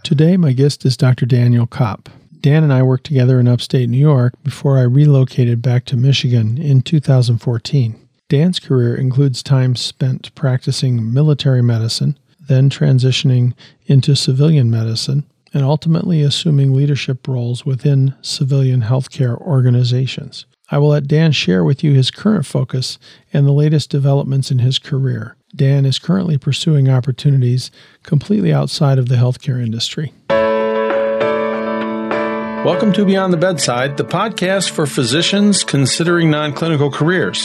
Today, my guest is Dr. Daniel Kopp. Dan and I worked together in upstate New York before I relocated back to Michigan in 2014. Dan's career includes time spent practicing military medicine, then transitioning into civilian medicine, and ultimately assuming leadership roles within civilian healthcare organizations. I will let Dan share with you his current focus and the latest developments in his career. Dan is currently pursuing opportunities completely outside of the healthcare industry. Welcome to Beyond the Bedside, the podcast for physicians considering non-clinical careers.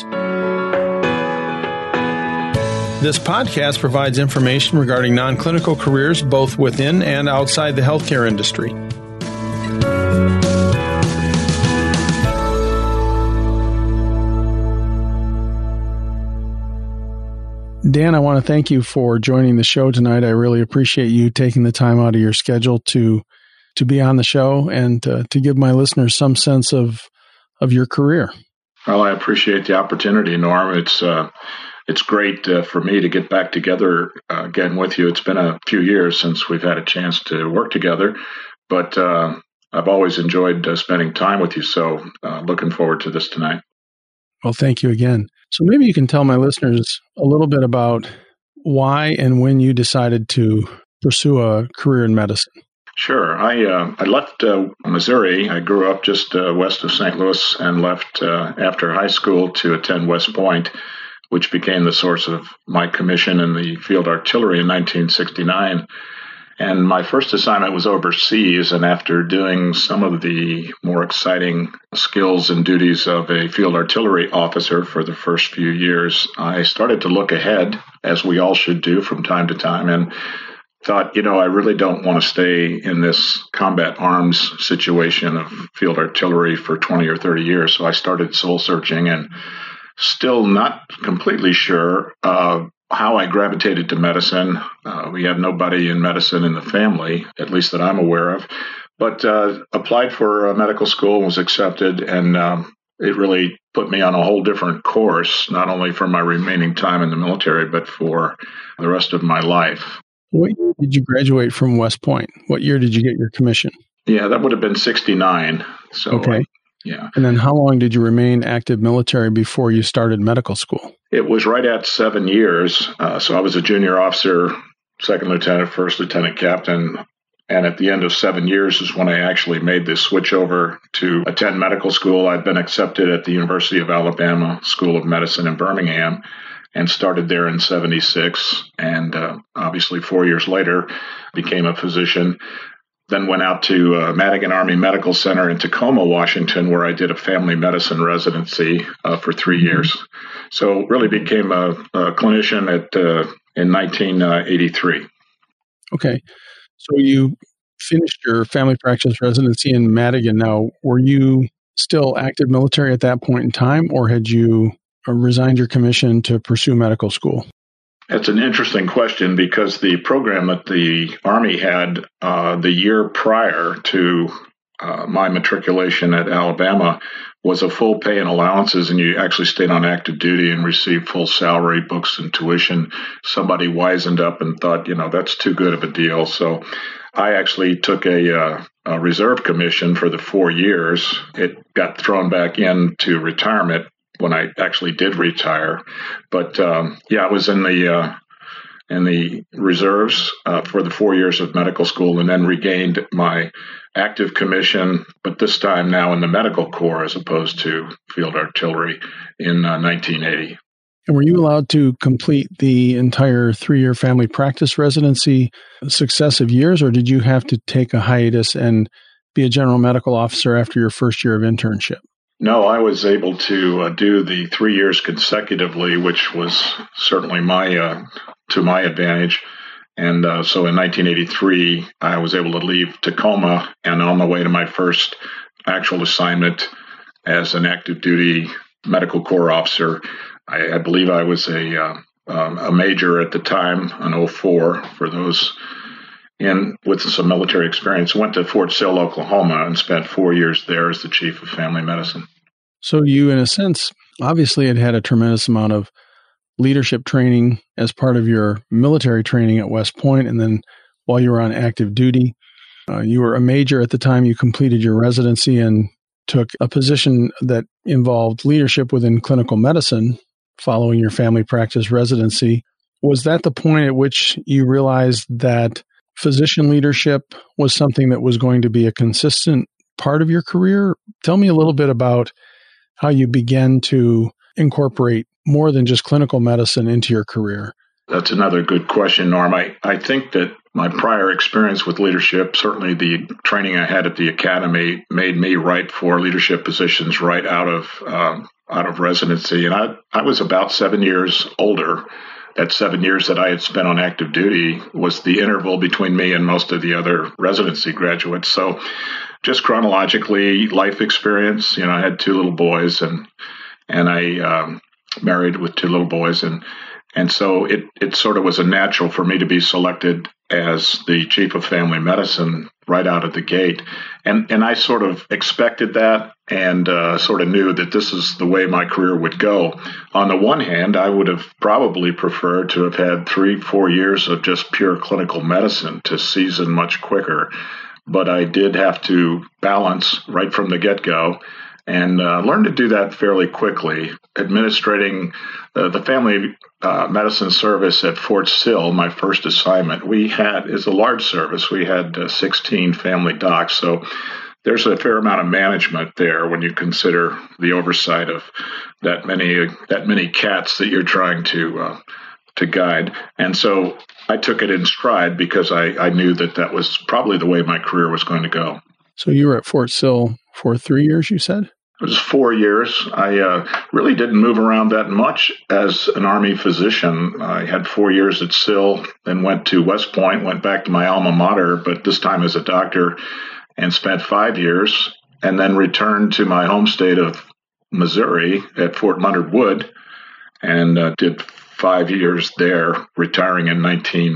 This podcast provides information regarding non-clinical careers both within and outside the healthcare industry. Dan, I want to thank you for joining the show tonight. I really appreciate you taking the time out of your schedule to be on the show and to give my listeners some sense of your career. Well, I appreciate the opportunity, Norm. It's great for me to get back together again with you. It's been a few years since we've had a chance to work together, but I've always enjoyed spending time with you. So looking forward to this tonight. Well, thank you again. So maybe you can tell my listeners a little bit about why and when you decided to pursue a career in medicine. Sure. I left Missouri. I grew up just west of St. Louis and left after high school to attend West Point, which became the source of my commission in the Field Artillery in 1969. And my first assignment was overseas, and after doing some of the more exciting skills and duties of a field artillery officer for the first few years, I started to look ahead, as we all should do from time to time, and thought, I really don't want to stay in this combat arms situation of field artillery for 20 or 30 years. So I started soul searching and still not completely sure how I gravitated to medicine. We had nobody in medicine in the family, at least that I'm aware of, but applied for medical school, was accepted, and it really put me on a whole different course, not only for my remaining time in the military, but for the rest of my life. What year did you graduate from West Point? What year did you get your commission? Yeah, that would have been 69. So, okay. Yeah. And then how long did you remain active military before you started medical school? It was right at 7 years. So I was a junior officer, second lieutenant, first lieutenant captain. And at the end of 7 years is when I actually made this switch over to attend medical school. I'd been accepted at the University of Alabama School of Medicine in Birmingham and started there in 76. And obviously 4 years later, became a physician. Then went out to Madigan Army Medical Center in Tacoma, Washington, where I did a family medicine residency for 3 years. So really became a clinician in 1983. Okay. So you finished your family practice residency in Madigan. Now, were you still active military at that point in time, or had you resigned your commission to pursue medical school? That's an interesting question because the program that the Army had the year prior to my matriculation at Alabama was a full pay and allowances, and you actually stayed on active duty and received full salary, books, and tuition. Somebody wisened up and thought, that's too good of a deal. So I actually took a reserve commission for the 4 years. It got thrown back into retirement when I actually did retire. But I was in the reserves for the 4 years of medical school, and then regained my active commission, but this time now in the medical corps as opposed to field artillery in 1980. And were you allowed to complete the entire 3-year family practice residency successive years, or did you have to take a hiatus and be a general medical officer after your first year of internship? No, I was able to do the 3 years consecutively, which was certainly to my advantage. And so in 1983, I was able to leave Tacoma, and on the way to my first actual assignment as an active duty medical corps officer, I believe I was a major at the time, an 04 for those with some military experience. Went to Fort Sill, Oklahoma, and spent 4 years there as the chief of family medicine. So you, in a sense, obviously had a tremendous amount of leadership training as part of your military training at West Point, and then while you were on active duty. You were a major at the time you completed your residency and took a position that involved leadership within clinical medicine following your family practice residency. Was that the point at which you realized that physician leadership was something that was going to be a consistent part of your career? Tell me a little bit about how you began to incorporate more than just clinical medicine into your career. That's another good question, Norm. I think that my prior experience with leadership, certainly the training I had at the academy, made me ripe for leadership positions right out of residency. And I was about 7 years older. That 7 years that I had spent on active duty was the interval between me and most of the other residency graduates. So just chronologically, life experience, I had 2 little boys and I married with 2 little boys. And so it sort of was a natural for me to be selected as the chief of family medicine right out of the gate. And I sort of expected that and sort of knew that this is the way my career would go. On the one hand, I would have probably preferred to have had 3-4 years of just pure clinical medicine to season much quicker. But I did have to balance right from the get-go and learn to do that fairly quickly. Administrating the family medicine service at Fort Sill, my first assignment, is a large service. We had 16 family docs, so there's a fair amount of management there when you consider the oversight of that many cats that you're trying to guide. And so I took it in stride because I knew that was probably the way my career was going to go. So you were at Fort Sill for 3 years, you said? It was 4 years. I really didn't move around that much as an Army physician. I had 4 years at Sill, then went to West Point, went back to my alma mater, but this time as a doctor, and spent 5 years, and then returned to my home state of Missouri at Fort Leonard Wood, and did 5 years there, retiring in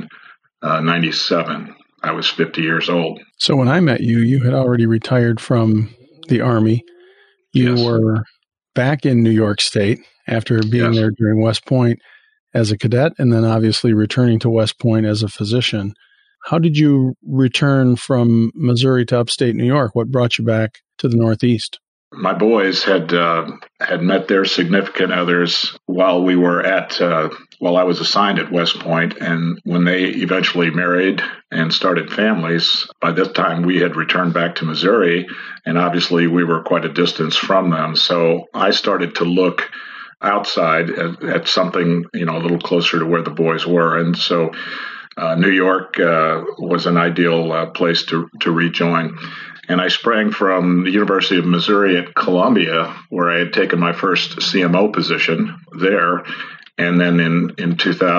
1997. I was 50 years old. So when I met you, you had already retired from the Army. You Yes. were back in New York State after being there during West Point as a cadet, and then obviously returning to West Point as a physician. How did you return from Missouri to upstate New York? What brought you back to the Northeast? My boys had met their significant others while I was assigned at West Point, and when they eventually married and started families, by this time we had returned back to Missouri, and obviously we were quite a distance from them. So I started to look outside at something, a little closer to where the boys were, and so New York was an ideal place to rejoin. And I sprang from the University of Missouri at Columbia, where I had taken my first CMO position there, and then in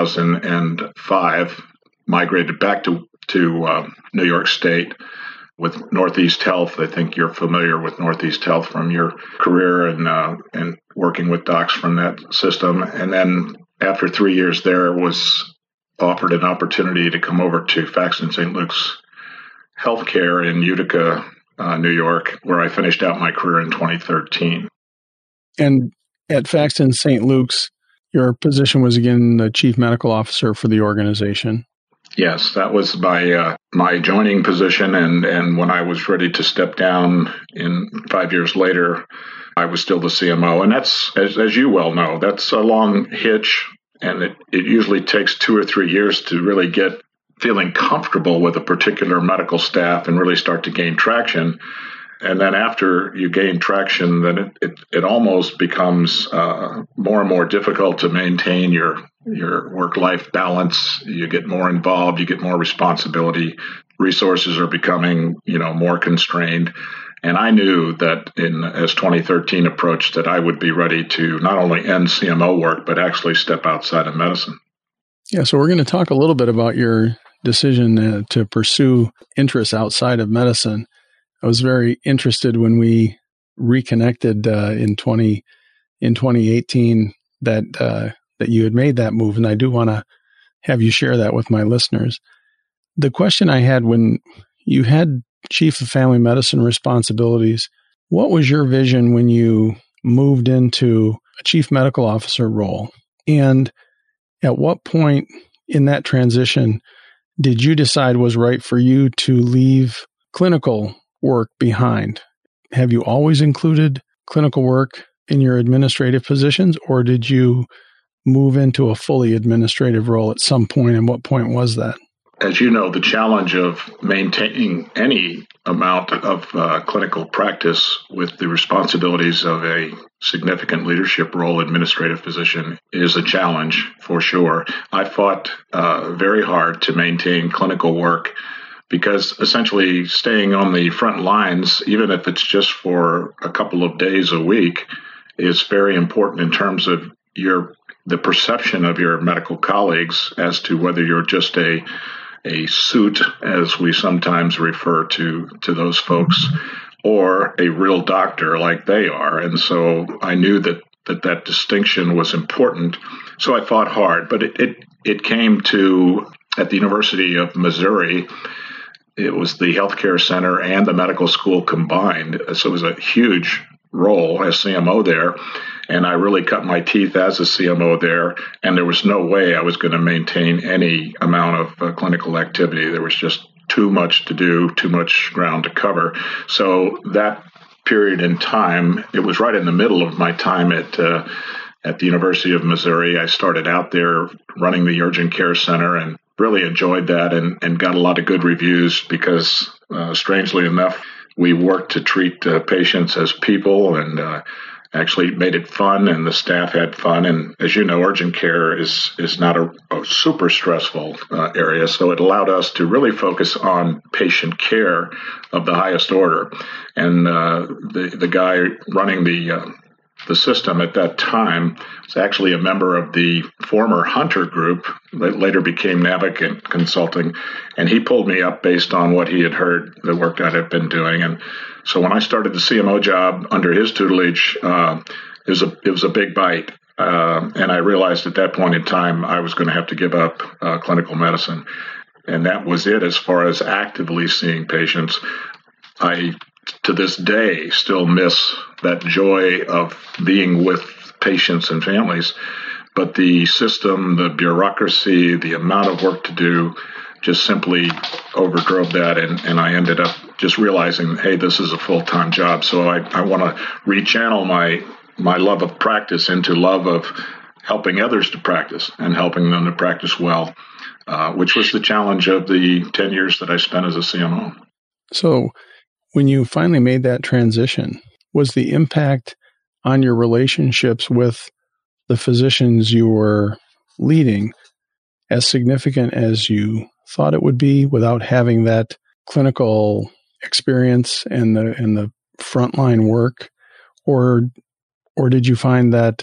2005 migrated back to New York State with Northeast Health. I think you're familiar with Northeast Health from your career and working with docs from that system. And then after 3 years there, was offered an opportunity to come over to Faxton St. Luke's Healthcare in Utica, New York, where I finished out my career in 2013. And at Faxton St. Luke's, your position was again the chief medical officer for the organization. Yes, that was my joining position, and when I was ready to step down 5 years later, I was still the CMO. And that's, as you well know, that's a long hitch, and it usually takes 2 or 3 years to really get feeling comfortable with a particular medical staff and really start to gain traction. And then after you gain traction, then it almost becomes more and more difficult to maintain your work-life balance. You get more involved, you get more responsibility. Resources are becoming, more constrained. And I knew that as 2013 approached, that I would be ready to not only end CMO work, but actually step outside of medicine. Yeah, so we're going to talk a little bit about your decision to pursue interests outside of medicine. I was very interested when we reconnected in 2018 that you had made that move, and I do want to have you share that with my listeners. The question I had when you had chief of family medicine responsibilities, what was your vision when you moved into a chief medical officer role? And at what point in that transition did you decide was right for you to leave clinical work behind. Have you always included clinical work in your administrative positions, or did you move into a fully administrative role at some point, and what point was that? As you know, the challenge of maintaining any amount of clinical practice with the responsibilities of a significant leadership role, administrative position, is a challenge for sure. I fought very hard to maintain clinical work because essentially staying on the front lines, even if it's just for a couple of days a week, is very important in terms of the perception of your medical colleagues as to whether you're just a suit, as we sometimes refer to those folks, or a real doctor like they are. And so I knew that distinction was important. So I fought hard, but it came to, at the University of Missouri, it was the healthcare center and the medical school combined. So it was a huge role as CMO there. And I really cut my teeth as a CMO there, and there was no way I was going to maintain any amount of clinical activity. There was just too much to do, too much ground to cover. So that period in time, it was right in the middle of my time at the University of Missouri. I started out there running the urgent care center and really enjoyed that and got a lot of good reviews because, strangely enough, we worked to treat patients as people and actually made it fun, and the staff had fun. And as you know, urgent care is not a super stressful area, so it allowed us to really focus on patient care of the highest order. And the guy running the system at that time was actually a member of the former Hunter Group that later became Navigant Consulting, and he pulled me up based on what he had heard, the work I had been doing. And so when I started the CMO job under his tutelage, it was a big bite. And I realized at that point in time I was going to have to give up clinical medicine. And that was it as far as actively seeing patients. I, to this day, still miss that joy of being with patients and families. But the system, the bureaucracy, the amount of work to do just simply overdrove that. And I ended up just realizing, hey, this is a full-time job. So I want to rechannel my love of practice into love of helping others to practice and helping them to practice well, which was the challenge of the 10 years that I spent as a CMO. So when you finally made that transition, was the impact on your relationships with the physicians you were leading as significant as you thought it would be without having that clinical experience and the frontline work, or did you find that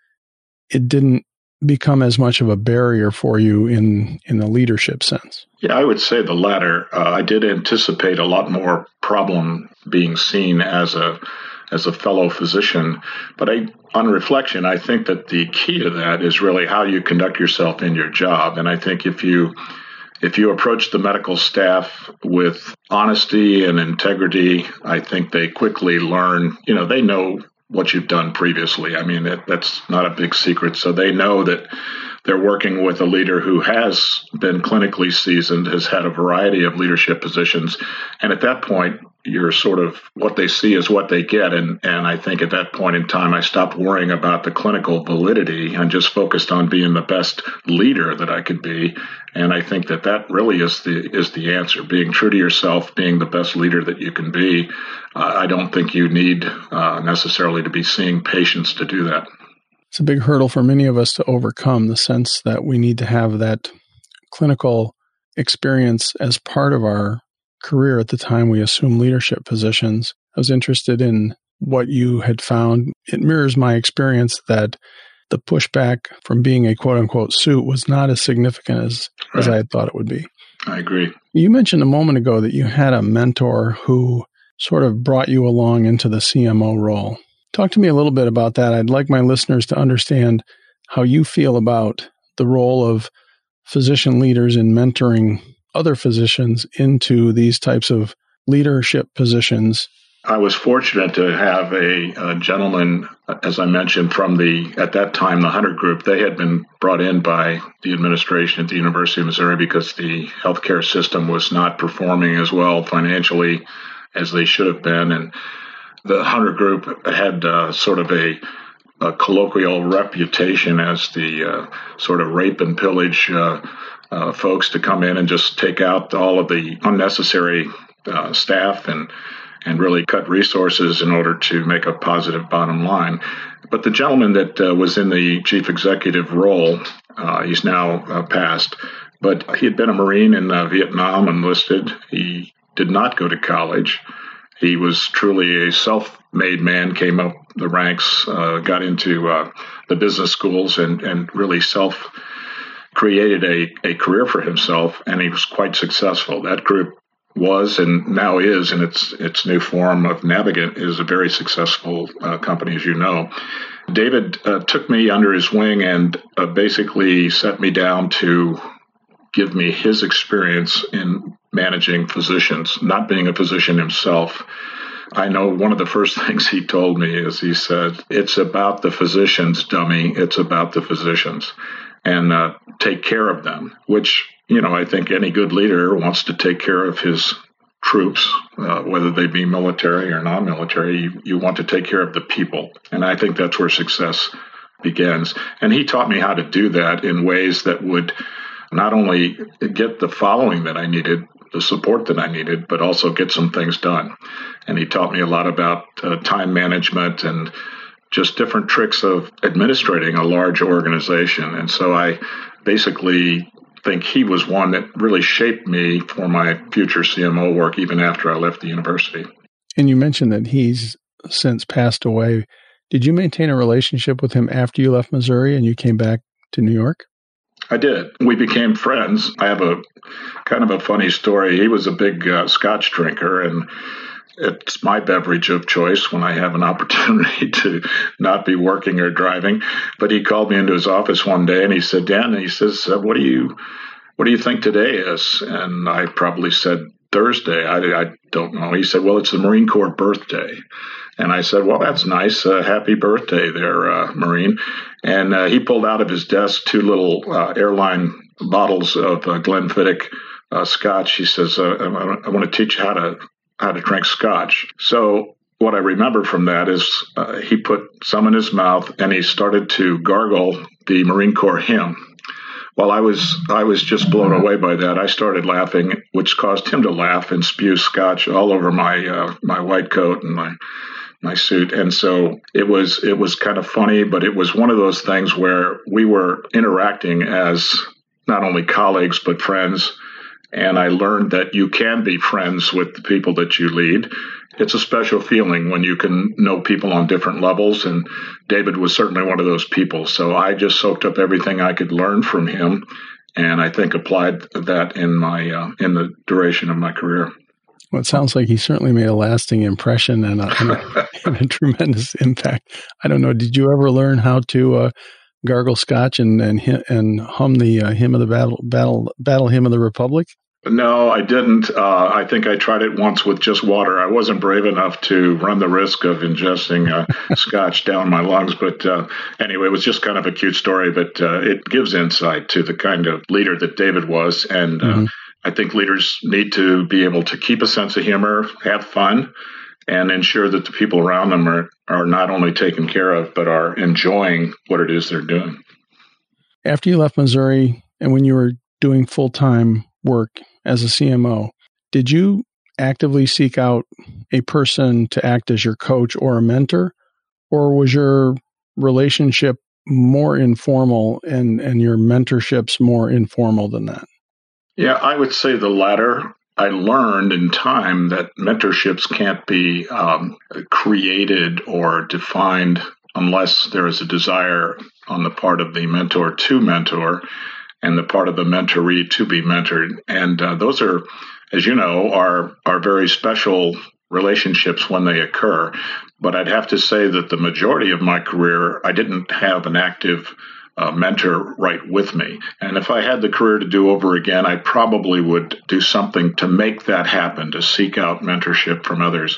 it didn't become as much of a barrier for you in the leadership sense? Yeah, I would say the latter. I did anticipate a lot more problem being seen as a fellow physician, but on reflection, I think that the key to that is really how you conduct yourself in your job. And I think if you approach the medical staff with honesty and integrity, I think they quickly learn, they know what you've done previously. I mean, that's not a big secret. So they know that they're working with a leader who has been clinically seasoned, has had a variety of leadership positions. And at that point, you're sort of, what they see is what they get. And I think at that point in time, I stopped worrying about the clinical validity and just focused on being the best leader that I could be. And I think that really is the answer, being true to yourself, being the best leader that you can be. I don't think you need necessarily to be seeing patients to do that. It's a big hurdle for many of us to overcome, the sense that we need to have that clinical experience as part of our career at the time we assume leadership positions. I was interested in what you had found. It mirrors my experience that the pushback from being a quote-unquote suit was not as significant as I had thought it would be. I agree. You mentioned a moment ago that you had a mentor who sort of brought you along into the CMO role. Talk to me a little bit about that. I'd like my listeners to understand how you feel about the role of physician leaders in mentoring other physicians into these types of leadership positions I was fortunate to have a gentleman, as I mentioned, from at that time, the Hunter Group. They had been brought in by the administration at the University of Missouri because the healthcare system was not performing as well financially as they should have been. And the Hunter Group had sort of a colloquial reputation as the sort of rape and pillage folks to come in and just take out all of the unnecessary staff and really cut resources in order to make a positive bottom line. But the gentleman that was in the chief executive role, he's now passed, but he had been a Marine in Vietnam, enlisted. He did not go to college. He was truly a self-made man, came up the ranks, got into the business schools and really created a career for himself, and he was quite successful. That group was and now is in its new form of Navigant is a very successful company, as you know. David took me under his wing and basically set me down to give me his experience in managing physicians, not being a physician himself. I know one of the first things he told me is he said, "It's about the physicians, dummy. It's about the physicians. And take care of them," which, I think any good leader wants to take care of his troops, whether they be military or non-military. You want to take care of the people. And I think that's where success begins. And he taught me how to do that in ways that would not only get the following that I needed, the support that I needed, but also get some things done. And he taught me a lot about time management and just different tricks of administrating a large organization. And so I basically think he was one that really shaped me for my future CMO work, even after I left the university. And you mentioned that he's since passed away. Did you maintain a relationship with him after you left Missouri and you came back to New York? I did. We became friends. I have a kind of a funny story. He was a big Scotch drinker, and it's my beverage of choice when I have an opportunity to not be working or driving. But he called me into his office one day and he said, "Dan," he says, what do you think today is?" And I probably said Thursday. I don't know. He said, "Well, it's the Marine Corps birthday." And I said, "Well, that's nice. Happy birthday there, Marine." And he pulled out of his desk two little airline bottles of Glenfiddich Scotch. He says, I want to teach you how to drink Scotch." So what I remember from that is he put some in his mouth and he started to gargle the Marine Corps hymn. Well, I was just blown away by that. I started laughing, which caused him to laugh and spew Scotch all over my white coat and my suit. And so it was kind of funny, but it was one of those things where we were interacting as not only colleagues but friends. And I learned that you can be friends with the people that you lead. It's a special feeling when you can know people on different levels, and David was certainly one of those people. So I just soaked up everything I could learn from him, and I think applied that in the duration of my career. Well, it sounds like he certainly made a lasting impression and a tremendous impact. I don't know, did you ever learn how to gargle Scotch and hum the hymn of the battle hymn of the Republic? No, I didn't. I think I tried it once with just water. I wasn't brave enough to run the risk of ingesting Scotch down my lungs. But anyway, it was just kind of a cute story, but it gives insight to the kind of leader that David was. And I think leaders need to be able to keep a sense of humor, have fun, and ensure that the people around them are not only taken care of, but are enjoying what it is they're doing. After you left Missouri and when you were doing full-time work as a CMO, did you actively seek out a person to act as your coach or a mentor, or was your relationship more informal and your mentorships more informal than that? Yeah, I would say the latter. I learned in time that mentorships can't be created or defined unless there is a desire on the part of the mentor to mentor and the part of the mentoree to be mentored. And those are, as you know, are very special relationships when they occur. But I'd have to say that the majority of my career, I didn't have an active mentor right with me. And if I had the career to do over again, I probably would do something to make that happen, to seek out mentorship from others.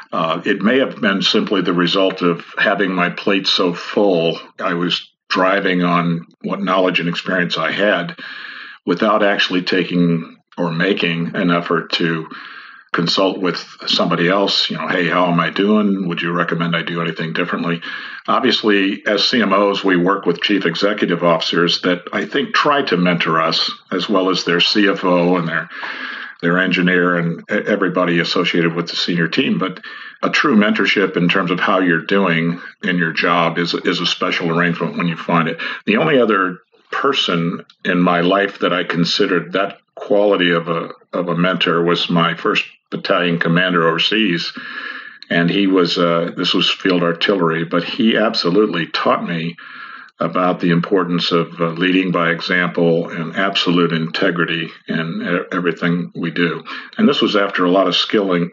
It may have been simply the result of having my plate so full. I was driving on what knowledge and experience I had without actually taking or making an effort to consult with somebody else. Hey, how am I doing? Would you recommend I do anything differently? Obviously, as CMOs, we work with chief executive officers that I think try to mentor us, as well as their CFO and their engineer and everybody associated with the senior team. But a true mentorship in terms of how you're doing in your job is a special arrangement when you find it. The only other person in my life that I considered that quality of a mentor was my first battalion commander overseas. And he was, this was field artillery, but he absolutely taught me about the importance of leading by example and absolute integrity in everything we do. And this was after a lot of schooling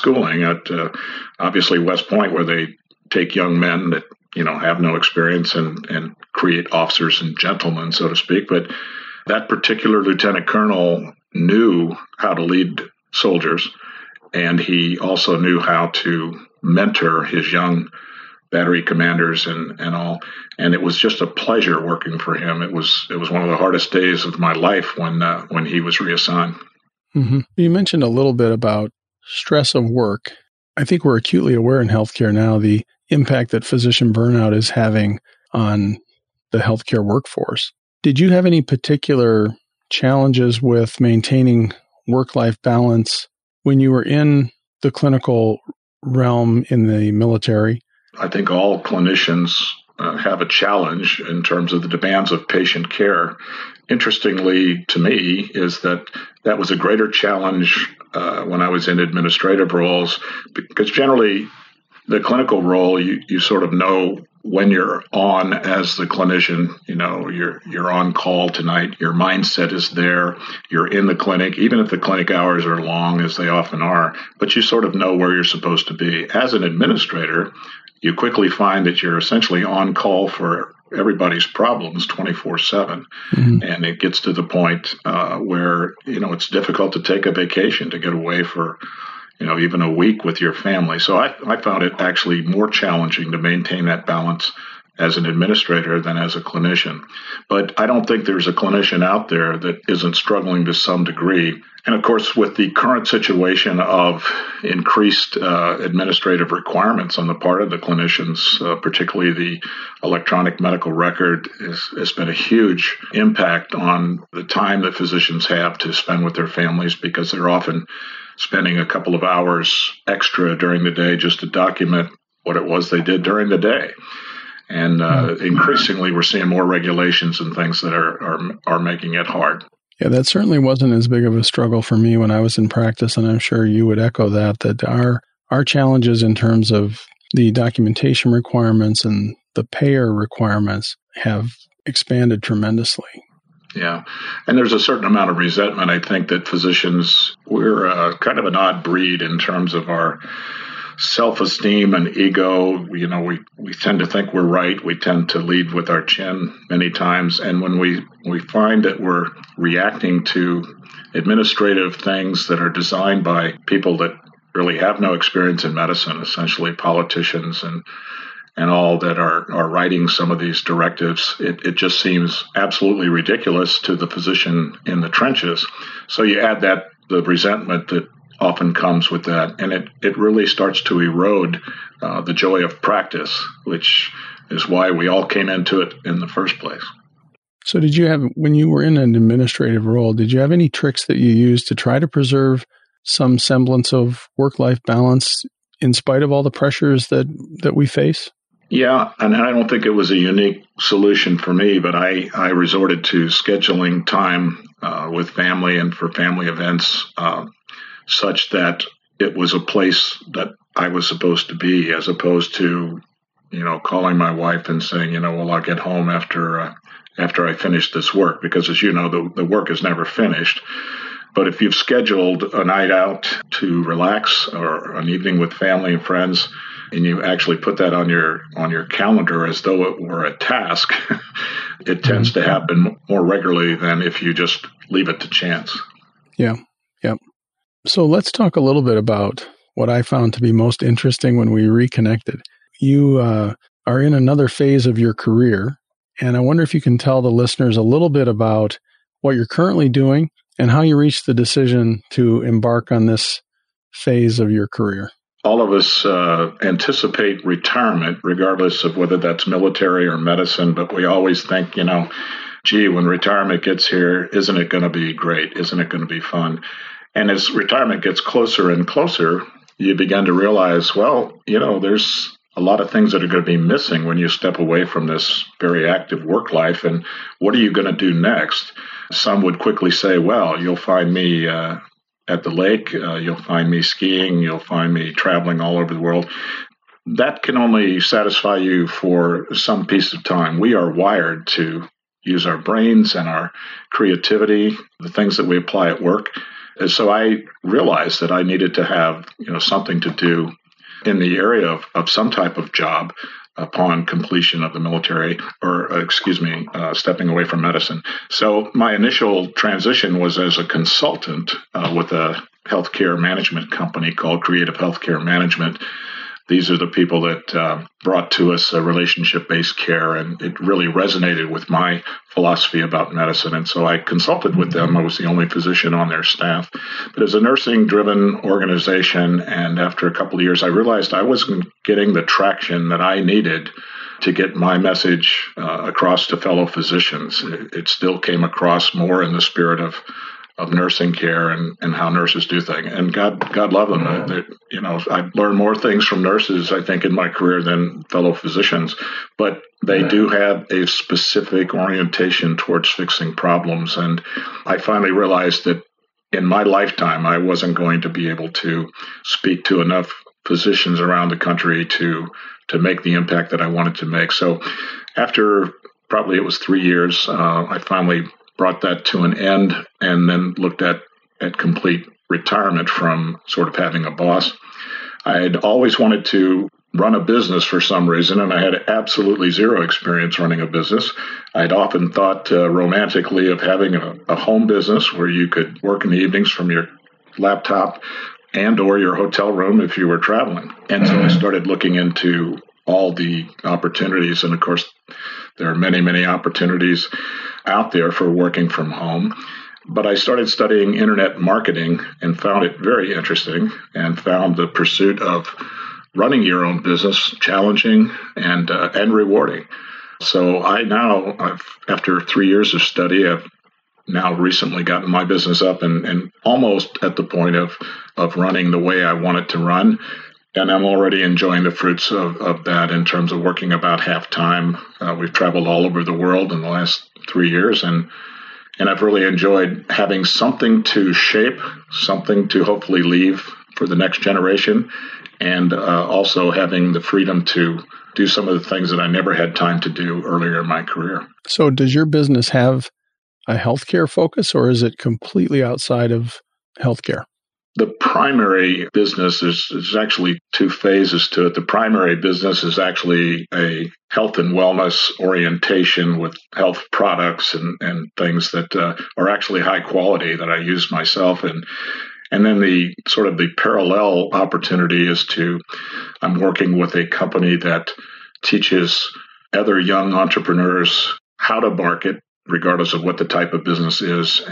at obviously West Point, where they take young men that have no experience and create officers and gentlemen, so to speak. But that particular lieutenant colonel knew how to lead soldiers, and he also knew how to mentor his young battery commanders and all. And it was just a pleasure working for him. It was one of the hardest days of my life when he was reassigned. Mm-hmm. You mentioned a little bit about stress of work. I think we're acutely aware in healthcare now the impact that physician burnout is having on the healthcare workforce. Did you have any particular challenges with maintaining work-life balance when you were in the clinical realm in the military? I think all clinicians have a challenge in terms of the demands of patient care. Interestingly to me is that was a greater challenge when I was in administrative roles, because generally the clinical role, you sort of know when you're on as the clinician. You're on call tonight. Your mindset is there. You're in the clinic, even if the clinic hours are long, as they often are, but you sort of know where you're supposed to be. As an administrator, you quickly find that you're essentially on call for everybody's problems 24/7. Mm-hmm. And it gets to the point where, it's difficult to take a vacation, to get away for even a week with your family. So I found it actually more challenging to maintain that balance as an administrator than as a clinician. But I don't think there's a clinician out there that isn't struggling to some degree. And of course, with the current situation of increased administrative requirements on the part of the clinicians, particularly the electronic medical record, has been a huge impact on the time that physicians have to spend with their families, because they're often spending a couple of hours extra during the day just to document what it was they did during the day. And increasingly, we're seeing more regulations and things that are making it hard. Yeah, that certainly wasn't as big of a struggle for me when I was in practice, and I'm sure you would echo that our challenges in terms of the documentation requirements and the payer requirements have expanded tremendously. Yeah. And there's a certain amount of resentment. I think that physicians, we're kind of an odd breed in terms of our self-esteem and ego. We tend to think we're right. We tend to lead with our chin many times. And when we find that we're reacting to administrative things that are designed by people that really have no experience in medicine, essentially politicians and all that are writing some of these directives, it just seems absolutely ridiculous to the physician in the trenches. So you add the resentment that often comes with that, and it really starts to erode the joy of practice, which is why we all came into it in the first place. So when you were in an administrative role, did you have any tricks that you used to try to preserve some semblance of work-life balance in spite of all the pressures that we face? Yeah, and I don't think it was a unique solution for me, but I resorted to scheduling time with family and for family events such that it was a place that I was supposed to be, as opposed to, calling my wife and saying, I'll get home after I finish this work, because as you know, the work is never finished. But if you've scheduled a night out to relax or an evening with family and friends, and you actually put that on your calendar as though it were a task, it tends to happen more regularly than if you just leave it to chance. Yeah. So let's talk a little bit about what I found to be most interesting when we reconnected. You are in another phase of your career, and I wonder if you can tell the listeners a little bit about what you're currently doing and how you reached the decision to embark on this phase of your career. All of us anticipate retirement, regardless of whether that's military or medicine, but we always think, gee, when retirement gets here, isn't it going to be great? Isn't it going to be fun? And as retirement gets closer and closer, you begin to realize, well, there's a lot of things that are going to be missing when you step away from this very active work life. And what are you going to do next? Some would quickly say, well, you'll find me at the lake, you'll find me skiing, you'll find me traveling all over the world. That can only satisfy you for some piece of time. We are wired to use our brains and our creativity, the things that we apply at work. And so I realized that I needed to have, something to do in the area of some type of job upon completion of the military, stepping away from medicine. So my initial transition was as a consultant with a healthcare management company called Creative Healthcare Management. These are the people that brought to us a relationship-based care, and it really resonated with my philosophy about medicine. And so I consulted with them. I was the only physician on their staff. But as a nursing-driven organization, and after a couple of years, I realized I wasn't getting the traction that I needed to get my message across to fellow physicians. It still came across more in the spirit of nursing care and how nurses do things. And God love them. I've learned more things from nurses, I think, in my career than fellow physicians. But they do have a specific orientation towards fixing problems. And I finally realized that in my lifetime, I wasn't going to be able to speak to enough physicians around the country to make the impact that I wanted to make. So after probably it was 3 years, I finally brought that to an end and then looked at complete retirement from sort of having a boss. I had always wanted to run a business for some reason, and I had absolutely zero experience running a business. I'd often thought romantically of having a home business where you could work in the evenings from your laptop and or your hotel room if you were traveling. And so I started looking into all the opportunities. And of course, there are many, many opportunities out there for working from home. But I started studying internet marketing and found it very interesting and found the pursuit of running your own business challenging and rewarding. So after 3 years of study, I've now recently gotten my business up and almost at the point of running the way I want it to run. And I'm already enjoying the fruits of that in terms of working about half time. We've traveled all over the world in the last 3 years, and I've really enjoyed having something to shape, something to hopefully leave for the next generation, and also having the freedom to do some of the things that I never had time to do earlier in my career. So does your business have a healthcare focus, or is it completely outside of healthcare? The primary business is actually two phases to it. The primary business is actually a health and wellness orientation with health products and things that are actually high quality that I use myself. And then the sort of the parallel opportunity is I'm working with a company that teaches other young entrepreneurs how to market, regardless of what the type of business is,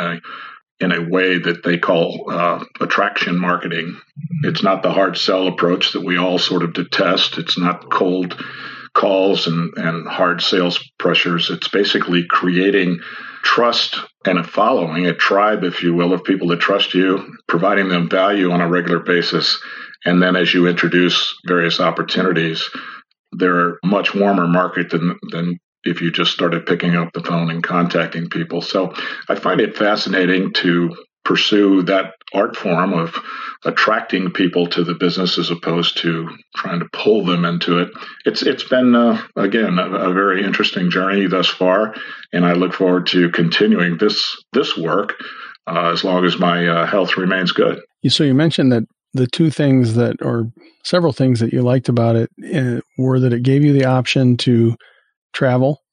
in a way that they call attraction marketing. It's not the hard sell approach that we all sort of detest. It's not cold calls and hard sales pressures. It's basically creating trust and a following, a tribe, if you will, of people that trust you, providing them value on a regular basis. And then as you introduce various opportunities, they're a much warmer market than if you just started picking up the phone and contacting people. So I find it fascinating to pursue that art form of attracting people to the business as opposed to trying to pull them into it. It's been, again, a very interesting journey thus far, and I look forward to continuing this work as long as my health remains good. So you mentioned that the two things or several things that you liked about it were that it gave you the option to travel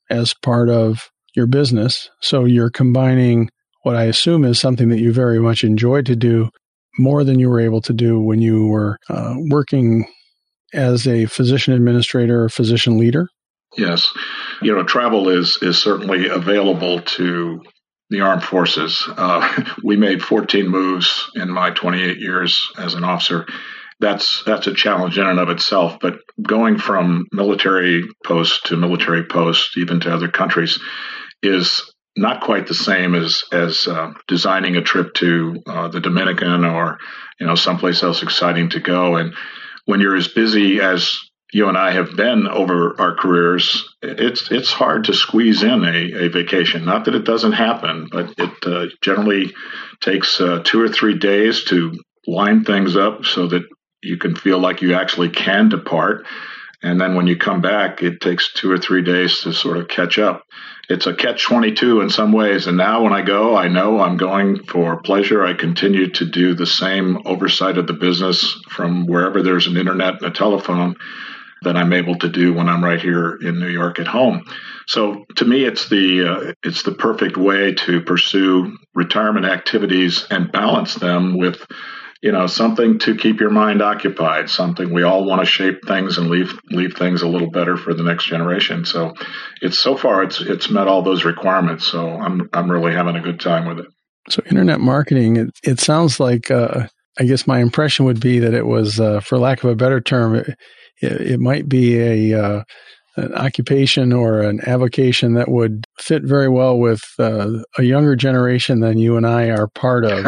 as part of your business. So you're combining what I assume is something that you very much enjoyed to do more than you were able to do when you were working as a physician administrator or physician leader? Yes. Travel is certainly available to the armed forces. We made 14 moves in my 28 years as an officer. That's a challenge in and of itself. But going from military post to military post, even to other countries, is not quite the same as designing a trip to the Dominican or someplace else exciting to go. And when you're as busy as you and I have been over our careers, it's hard to squeeze in a vacation. Not that it doesn't happen, but it generally takes 2 or 3 days to line things up so that you can feel like you actually can depart. And then when you come back, it takes 2 or 3 days to sort of catch up. It's a catch-22 in some ways. And now when I go, I know I'm going for pleasure. I continue to do the same oversight of the business from wherever there's an internet and a telephone that I'm able to do when I'm right here in New York at home. So to me, it's the perfect way to pursue retirement activities and balance them with something to keep your mind occupied, something we all want to shape things and leave things a little better for the next generation. So it's met all those requirements. So I'm really having a good time with it. So internet marketing, it sounds like, I guess my impression would be that it was, for lack of a better term, it might be an occupation or an avocation that would fit very well with a younger generation than you and I are part of.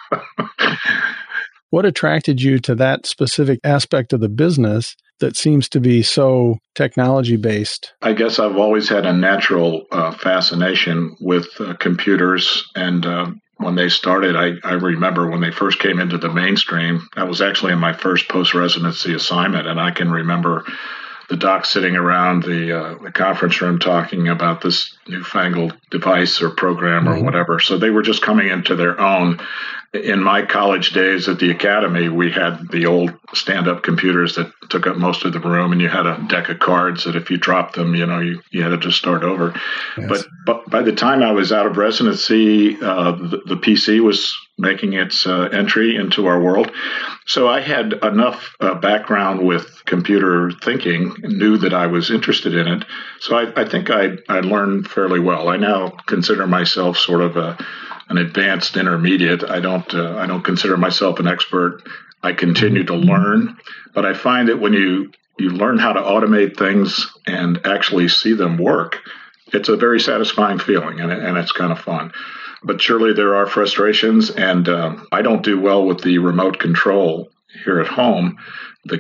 What attracted you to that specific aspect of the business that seems to be so technology-based? I guess I've always had a natural fascination with computers. And when they started, I remember when they first came into the mainstream, that was actually in my first post-residency assignment. And I can remember the doc sitting around the conference room talking about this newfangled device or program or whatever. So they were just coming into their own. In my college days at the academy, we had the old stand-up computers that took up most of the room, and you had a deck of cards that if you dropped them, you had to just start over. Yes. But by the time I was out of residency, the PC was making its entry into our world. So I had enough background with computer thinking and knew that I was interested in it. So I think I learned fairly well. I now consider myself sort of an advanced intermediate. I don't consider myself an expert. I continue to learn, but I find that when you learn how to automate things and actually see them work, it's a very satisfying feeling, and it's kind of fun. But surely there are frustrations, and I don't do well with the remote control here at home. The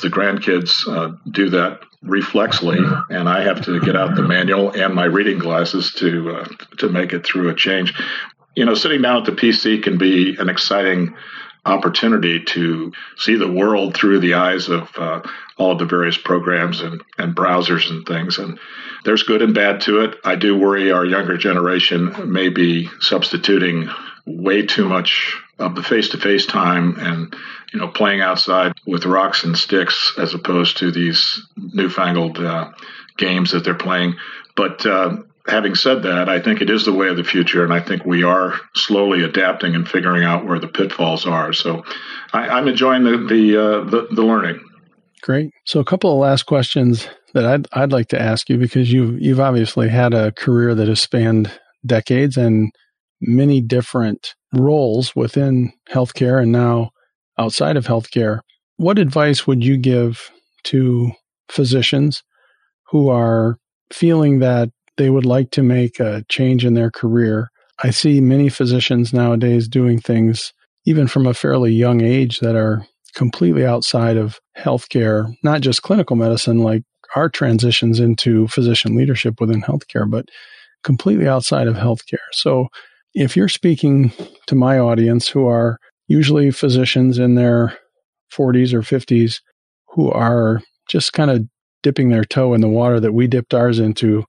grandkids do that reflexly, and I have to get out the manual and my reading glasses to make it through a change. Sitting down at the PC can be an exciting opportunity to see the world through the eyes of all of the various programs and browsers and things. And there's good and bad to it. I do worry our younger generation may be substituting way too much of the face-to-face time and, playing outside with rocks and sticks as opposed to these newfangled games that they're playing. But having said that, I think it is the way of the future, and I think we are slowly adapting and figuring out where the pitfalls are. So I'm enjoying the learning. Great. So a couple of last questions that I'd like to ask you, because you've obviously had a career that has spanned decades and many different roles within healthcare and now outside of healthcare. What advice would you give to physicians who are feeling that they would like to make a change in their career? I see many physicians nowadays doing things, even from a fairly young age, that are completely outside of healthcare, not just clinical medicine, like our transitions into physician leadership within healthcare, but completely outside of healthcare. So if you're speaking to my audience, who are usually physicians in their 40s or 50s, who are just kind of dipping their toe in the water that we dipped ours into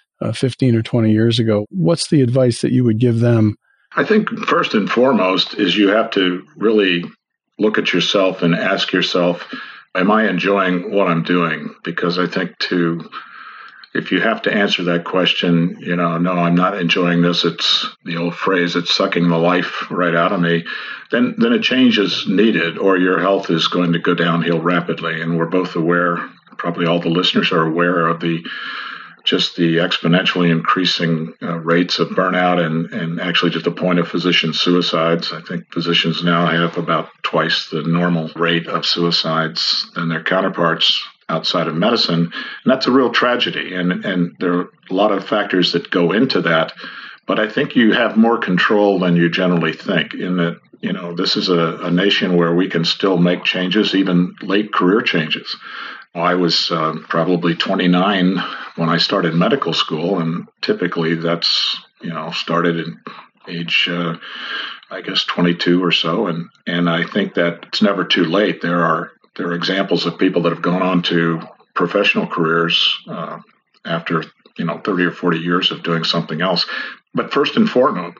15 or 20 years ago, what's the advice that you would give them? I think first and foremost is you have to really look at yourself and ask yourself, am I enjoying what I'm doing? Because I think to if you have to answer that question, no, I'm not enjoying this. It's the old phrase, it's sucking the life right out of me. Then a change is needed, or your health is going to go downhill rapidly. And we're both aware, probably all the listeners are aware of the exponentially increasing rates of burnout and actually to the point of physician suicides. I think physicians now have about twice the normal rate of suicides than their counterparts outside of medicine. And that's a real tragedy. And there are a lot of factors that go into that. But I think you have more control than you generally think in that, this is a nation where we can still make changes, even late career changes. I was probably 29 when I started medical school, and typically that's, started at age, 22 or so. And I think that it's never too late. There are examples of people that have gone on to professional careers after, 30 or 40 years of doing something else. But first and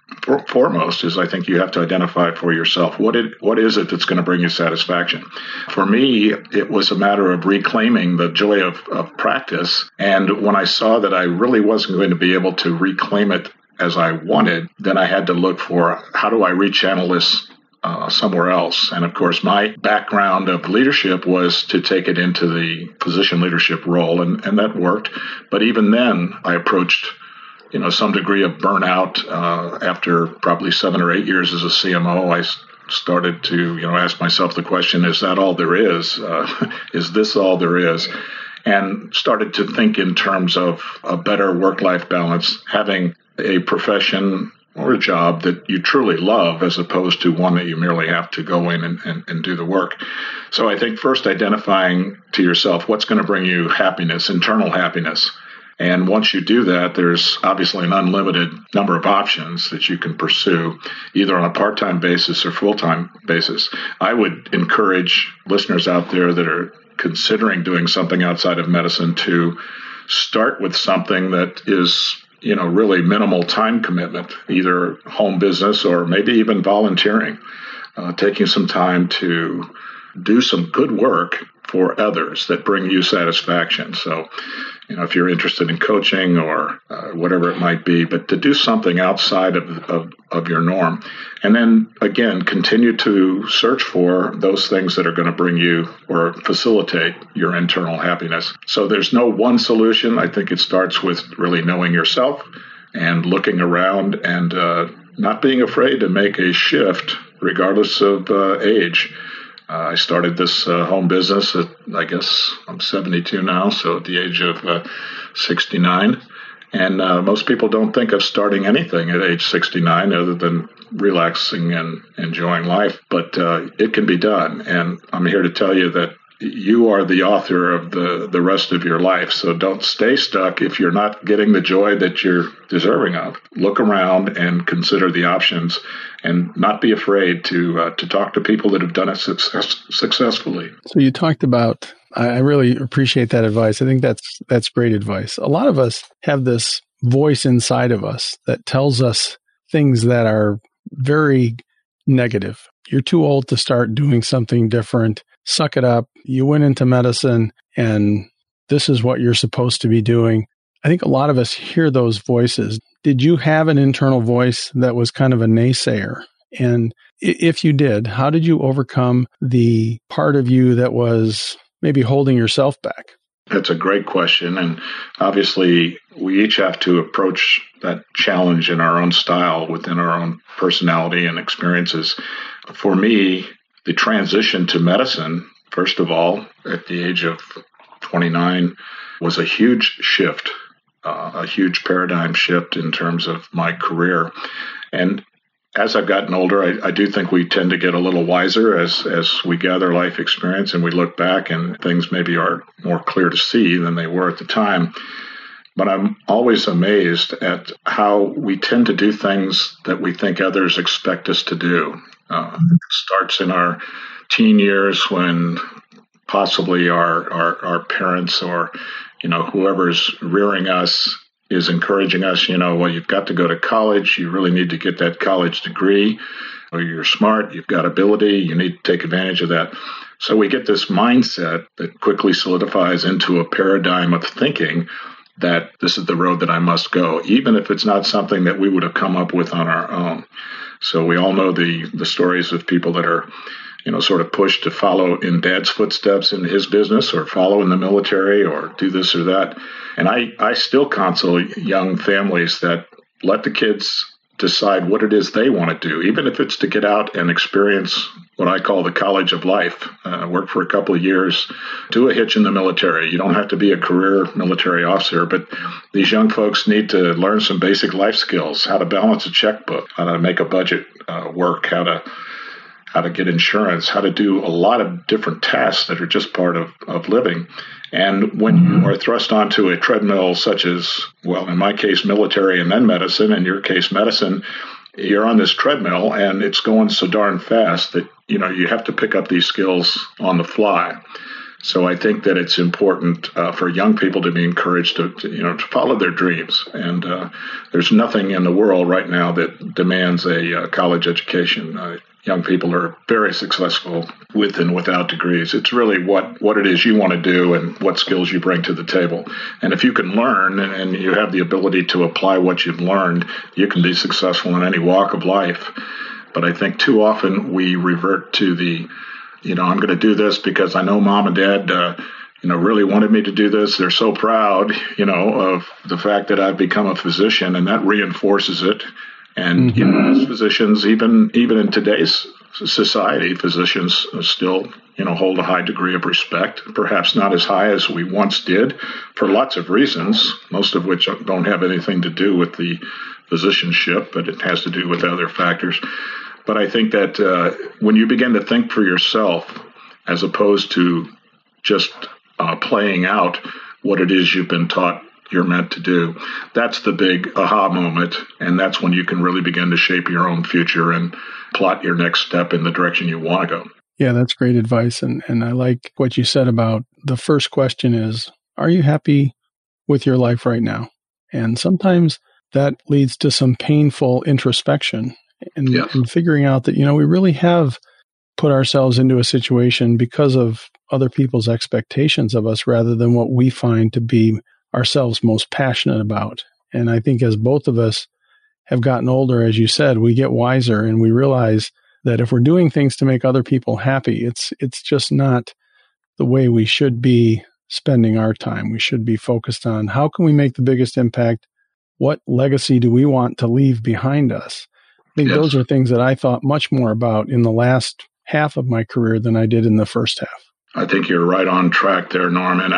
foremost is I think you have to identify for yourself what is it that's going to bring you satisfaction. For me, it was a matter of reclaiming the joy of practice. And when I saw that I really wasn't going to be able to reclaim it as I wanted, then I had to look for how do I rechannel this somewhere else. And of course, my background of leadership was to take it into the physician leadership role, and that worked. But even then, I approached some degree of burnout after probably 7 or 8 years as a CMO. I started to, ask myself the question, is that all there is? Is this all there is? And started to think in terms of a better work-life balance, having a profession or a job that you truly love as opposed to one that you merely have to go in and do the work. So I think first identifying to yourself what's going to bring you happiness, internal happiness. And once you do that, there's obviously an unlimited number of options that you can pursue, either on a part-time basis or full-time basis. I would encourage listeners out there that are considering doing something outside of medicine to start with something that is, really minimal time commitment, either home business or maybe even volunteering, taking some time to do some good work for others that bring you satisfaction. So, if you're interested in coaching or whatever it might be, but to do something outside of your norm. And then, again, continue to search for those things that are going to bring you or facilitate your internal happiness. So there's no one solution. I think it starts with really knowing yourself and looking around and not being afraid to make a shift regardless of age. I started this home business at, I guess, I'm 72 now, so at the age of 69. And most people don't think of starting anything at age 69 other than relaxing and enjoying life. But it can be done. And I'm here to tell you that you are the author of the rest of your life. So don't stay stuck if you're not getting the joy that you're deserving of. Look around and consider the options and not be afraid to talk to people that have done it successfully. So you talked about, I really appreciate that advice. I think that's great advice. A lot of us have this voice inside of us that tells us things that are very negative. You're too old to start doing something different. Suck it up. You went into medicine and this is what you're supposed to be doing. I think a lot of us hear those voices. Did you have an internal voice that was kind of a naysayer? And if you did, how did you overcome the part of you that was maybe holding yourself back? That's a great question. And obviously, we each have to approach that challenge in our own style within our own personality and experiences. For me, the transition to medicine, first of all, at the age of 29, was a huge shift, a huge paradigm shift in terms of my career. And as I've gotten older, I do think we tend to get a little wiser as we gather life experience and we look back and things maybe are more clear to see than they were at the time. But I'm always amazed at how we tend to do things that we think others expect us to do. It starts in our teen years when possibly our parents or, whoever's rearing us is encouraging us, well, you've got to go to college. You really need to get that college degree, or you're smart, you've got ability, you need to take advantage of that. So we get this mindset that quickly solidifies into a paradigm of thinking that this is the road that I must go, even if it's not something that we would have come up with on our own. So we all know the stories of people that are, sort of pushed to follow in dad's footsteps in his business or follow in the military or do this or that. And I still counsel young families that let the kids decide what it is they want to do, even if it's to get out and experience what I call the college of life, work for a couple of years, do a hitch in the military. You don't have to be a career military officer, but these young folks need to learn some basic life skills, how to balance a checkbook, how to make a budget work, how to get insurance, how to do a lot of different tasks that are just part of living. And when you are thrust onto a treadmill such as, well, in my case, military and then medicine, in your case, medicine, you're on this treadmill and it's going so darn fast that, you have to pick up these skills on the fly. So I think that it's important for young people to be encouraged to follow their dreams. And there's nothing in the world right now that demands a college education. Young people are very successful with and without degrees. It's really what it is you want to do and what skills you bring to the table. And if you can learn and you have the ability to apply what you've learned, you can be successful in any walk of life. But I think too often we revert to I'm going to do this because I know mom and dad, really wanted me to do this. They're so proud, of the fact that I've become a physician, and that reinforces it. And, as physicians, even in today's society, physicians still, hold a high degree of respect, perhaps not as high as we once did for lots of reasons, most of which don't have anything to do with the physicianship, but it has to do with other factors. But I think that when you begin to think for yourself, as opposed to just playing out what it is you've been taught you're meant to do, that's the big aha moment. And that's when you can really begin to shape your own future and plot your next step in the direction you want to go. Yeah, that's great advice. And I like what you said about the first question is, are you happy with your life right now? And sometimes that leads to some painful introspection and figuring out that, we really have put ourselves into a situation because of other people's expectations of us rather than what we find to be ourselves most passionate about. And I think as both of us have gotten older, as you said, we get wiser and we realize that if we're doing things to make other people happy, it's just not the way we should be spending our time. We should be focused on how can we make the biggest impact? What legacy do we want to leave behind us? I think those are things that I thought much more about in the last half of my career than I did in the first half. I think you're right on track there, Norm. And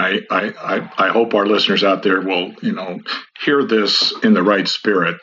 I hope our listeners out there will, hear this in the right spirit.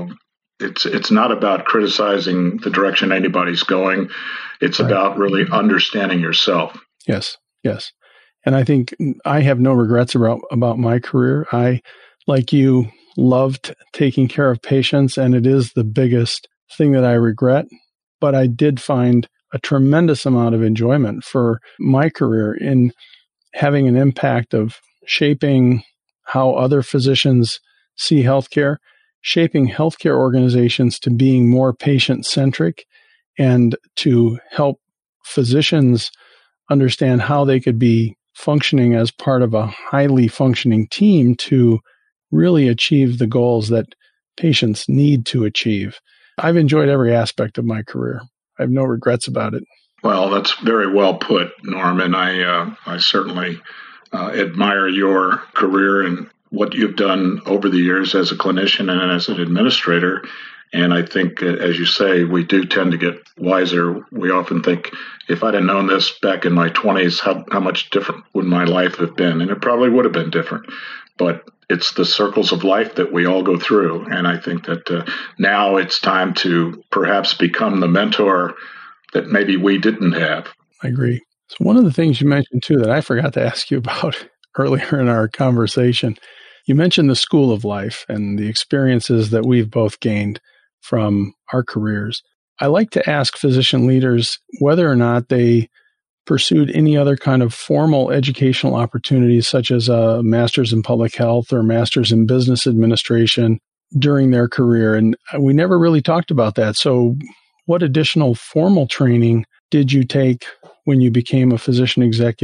It's not about criticizing the direction anybody's going. It's about really understanding yourself. Yes. And I think I have no regrets about my career. I, like you, loved taking care of patients, and it is the biggest thing that I regret. But I did find a tremendous amount of enjoyment for my career in having an impact of shaping how other physicians see healthcare, shaping healthcare organizations to being more patient-centric, and to help physicians understand how they could be functioning as part of a highly functioning team to really achieve the goals that patients need to achieve. I've enjoyed every aspect of my career. I have no regrets about it. Well, that's very well put, Norm, and I certainly admire your career and what you've done over the years as a clinician and as an administrator. And I think, as you say, we do tend to get wiser. We often think, if I'd have known this back in my 20s, how much different would my life have been? And it probably would have been different. But it's the circles of life that we all go through. And I think that now it's time to perhaps become the mentor that maybe we didn't have. I agree. So one of the things you mentioned, too, that I forgot to ask you about earlier in our conversation, you mentioned the school of life and the experiences that we've both gained from our careers. I like to ask physician leaders whether or not they pursued any other kind of formal educational opportunities, such as a master's in public health or master's in business administration during their career. And we never really talked about that. So what additional formal training did you take when you became a physician executive?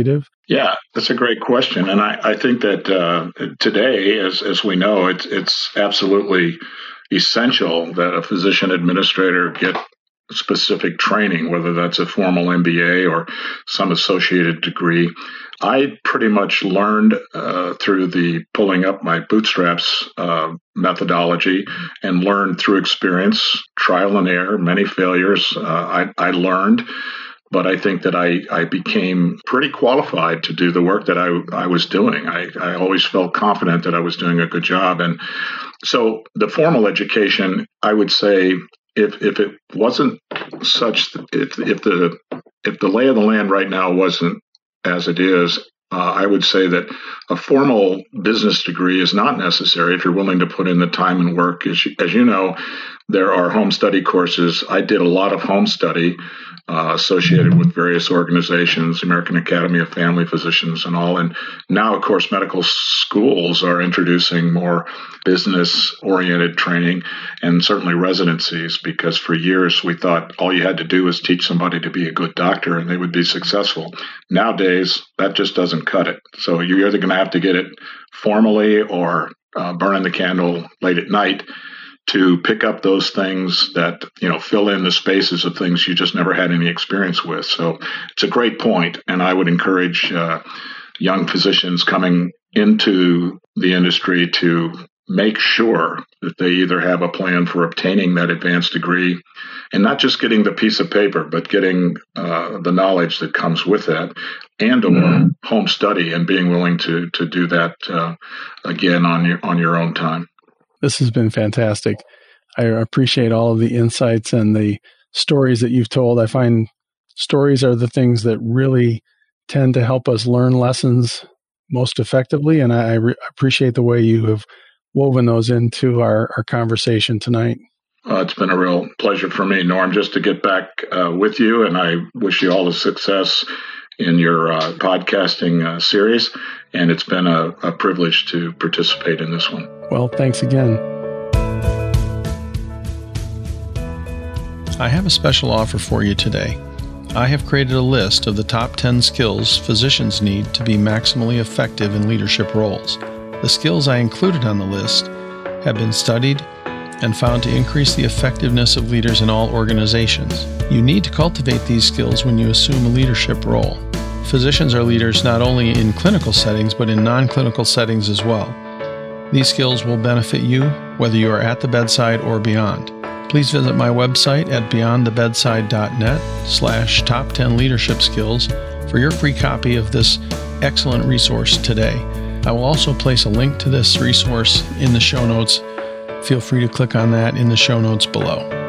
Yeah, that's a great question. And I think that today, as we know, it's absolutely essential that a physician administrator get specific training, whether that's a formal MBA or some associated degree. I pretty much learned through the pulling up my bootstraps methodology and learned through experience, trial and error, many failures. I learned. But I think that I became pretty qualified to do the work that I was doing. I always felt confident that I was doing a good job. And so the formal education, I would say, if it wasn't such, if the lay of the land right now wasn't as it is, I would say that a formal business degree is not necessary if you're willing to put in the time and work. As you know, there are home study courses. I did a lot of home study associated with various organizations, American Academy of Family Physicians and all. And now, of course, medical schools are introducing more business-oriented training and certainly residencies, because for years we thought all you had to do was teach somebody to be a good doctor and they would be successful. Nowadays, that just doesn't cut it. So you're either going to have to get it formally or burning the candle late at night to pick up those things that, fill in the spaces of things you just never had any experience with. So it's a great point. And I would encourage young physicians coming into the industry to make sure that they either have a plan for obtaining that advanced degree and not just getting the piece of paper, but getting the knowledge that comes with that, and or home study and being willing to do that again on your own time. This has been fantastic. I appreciate all of the insights and the stories that you've told. I find stories are the things that really tend to help us learn lessons most effectively, and I appreciate the way you have woven those into our conversation tonight. It's been a real pleasure for me, Norm, just to get back with you, and I wish you all the success in your podcasting series, and it's been a privilege to participate in this one. Well, thanks again. I have a special offer for you today. I have created a list of the top 10 skills physicians need to be maximally effective in leadership roles. The skills I included on the list have been studied and found to increase the effectiveness of leaders in all organizations. You need to cultivate these skills when you assume a leadership role. Physicians are leaders not only in clinical settings, but in non-clinical settings as well. These skills will benefit you whether you are at the bedside or beyond. Please visit my website at beyondthebedside.net/top 10 leadership skills for your free copy of this excellent resource today. I will also place a link to this resource in the show notes. Feel free to click on that in the show notes below.